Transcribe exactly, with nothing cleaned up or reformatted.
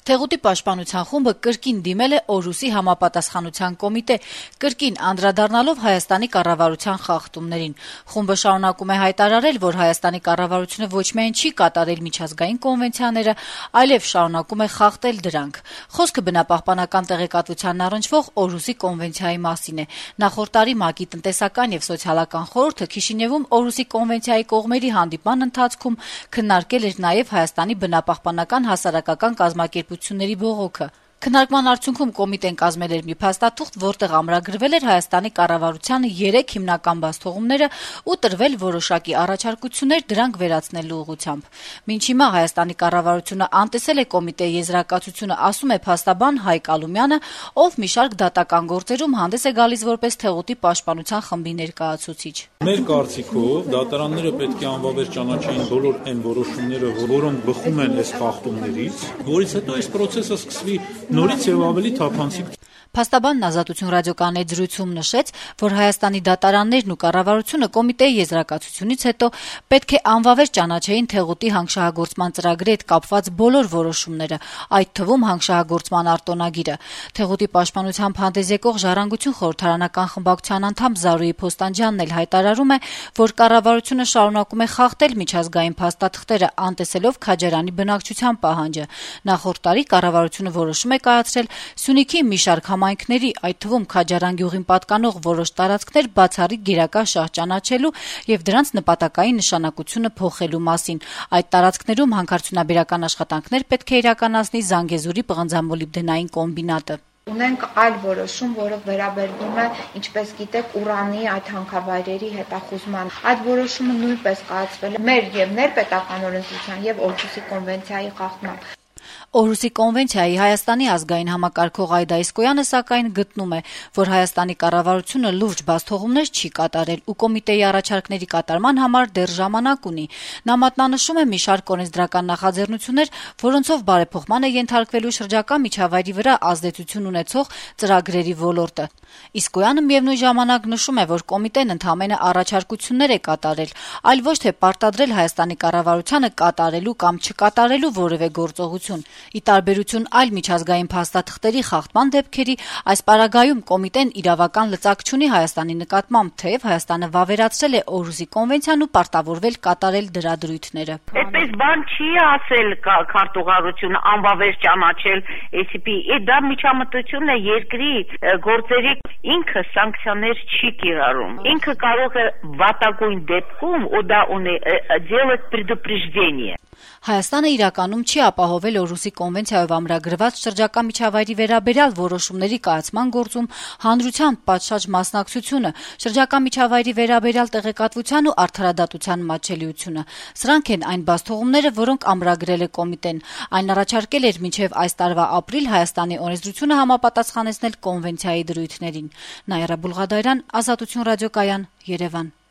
Թեղուտի պաշտպանության խումբը կրկին դիմել է Օրուսի համապատասխանության կոմիտե, կրկին անդրադառնալով Հայաստանի կառավարության խախտումներին։ Խումբը շարունակում է հայտարարել, որ Հայաստանի կառավարությունը ոչ միայն չի կատարել միջազգային կոնվենցիաները, այլև շարունակում է խախտել դրանք։ Խոսքը բնապահպանական տեղեկատվությանն առնչվող Օրուսի կոնվենցիայի մասին է։ Նախորդ տարի ՄԱԿ-ի տնտեսական եւ սոցիալական խորհուրդը Քիշինևում Օրուսի կոնվենցիայի կողմերի հանդիպման ընթացքում քննարկել էր նաեւ Հայաստանի բնապահպանական հասարակական կազմակերպությունների բողոքը։ Քննարկման արդյունքում կոմիտեն կազմել էր մի փաստաթուղթ, որտեղ ամրագրվել էր Հայաստանի կառավարությանը երեք հիմնական բացթողումները ու տրվել որոշակի առաջարկություններ դրանք վերացնելու ուղղությամբ։ Մինչ հիմա Հայաստանի կառավարությունը անտեսել է կոմիտեի եզրակացությունը, ասում է փաստաբան Հայկ Ալումյանը, ով մի շարք դատական գործերում հանդես է գալիս որպես Թեղուտի պաշտպանության խմբի ներկայացուցիչ։ Մեր կարծիքով դատարանները պետք է անվավեր ճանաչեին բոլոր այն որոշումները, որոնք բխում են այս խախտումներից, որից հետո այս process-ը սկսվի նորից եւ ավելի թափանցիկ։ Փաստաբանն Ազատություն ռադիոկայանի զրույցում նշեց, որ Հայաստանի դատարաններն ու կառավարությունը կոմիտեի եզրակացությունից հետո պետք է անվավեր ճանաչեին Թեղուտի հանքշահագործման ծրագրի հետ կապված բոլոր որոշումները, այդ թվում հանքշահագործման արտոնագիրը։ Թեղուտի պաշտպանությամբ հանդես եկող Ժառանգություն խորհրդարանական խմբակցության անդամ Զարուհի Փոստանջյանն էլ հայտարարում է, որ կառավարությունը շարունակում է խախտել միջազգային փաստաթղթերը, անտեսելով Քաջարյանի բնակչության պահանջը։ Նախորդ տարի կառավարությունը որոշում է կայացրել Սյունիքի մի շարք համայնքների, այդ թվում Քաջարյան գյուղին պատկանող որոշ տարածքներ բացառիկ գերակա շահ ճանաչելու եւ դրանց նպատակային նշանակությունը փոխելու մասին։ Այդ տարածքներում հանքարդյունաբերական աշխատանքներ պետք է իրականացնի Զանգեզուրի պղնձամոլիբդենային կոմբինատը։ Ունենք այլ որոշում, որը վերաբերվում է, ինչպես գիտեք, ուրանի այդ հանքավայրերի հետախուզման։ Այդ որոշումը նույնպես կայացվել է մեր եւ ներպետական օրենսդրության եւ Օրհուսի կոնվենցիայի խախտմամբ։ Օրհուսի կոնվենցիայի Հայաստանի ազգային համակարգող Այդա Իսկոյանը սակայն գտնում է, որ Հայաստանի կառավարությունը լուրջ բացթողումներ չի կատարել ու կոմիտեի առաջարկների կատարման համար դեռ ժամանակ ունի։ Նա մատնանշում է մի շարք օրենսդրական նախաձեռնություններ, որոնցով բարեփոխման է ենթարկվելու շրջակա միջավայրի վրա ազդեցություն ունեցող ծրագրերի ոլորտը։ Իսկոյանը միևնույն ժամանակ նշում է, որ կոմիտեն ընդհանրապես առաջարկություններ է կատարել, այլ ոչ թե պարտադրել Հայաստանի կառավարությանը կատարելու կամ չկատարելու որևէ գործողություն։ Ի տարբերություն այլ միջազգային փաստաթղթերի խախտման դեպքերի, այս պարագայում կոմիտեն իրավական լծակ չունի Հայաստանի նկատմամբ, թեև Հայաստանը վավերացրել է Օրհուսի կոնվենցիան ու պարտավորվել կատարել դրա դրույթները։ Այդպես բան չի ասել քարտուղարությունը անվավեր ճանաչել, էսիպի, դա միջամտություն է երկրի գործերի, ինքը սանկցիաներ չի կիրառում։ Ինքը կարող է վատագույն դեպքում ու դա ունի делать предупреждение։ Հայաստանը իրականում չի ապահովել Օրհուսի կոնվենցիայով ամրագրված շրջակա միջավայրի վերաբերյալ որոշումների կայացման գործում հանրության պատշաճ մասնակցությունը, շրջակա միջավայրի վերաբերյալ տեղեկատվության ու արդարադատության մատչելիությունը։ Սրանք են այն բացթողումները, որոնք ամրագրել է կոմիտեն։ Այն առաջարկել էր մինչև այս տարվա ապրիլ Հայաստանի օրենսդրությունը համապատասխանեցնել կոնվենցիայի դրույթներին։ Նաիրա Բուլղադարյան, Ազատություն ռադիոկայան, Երևան։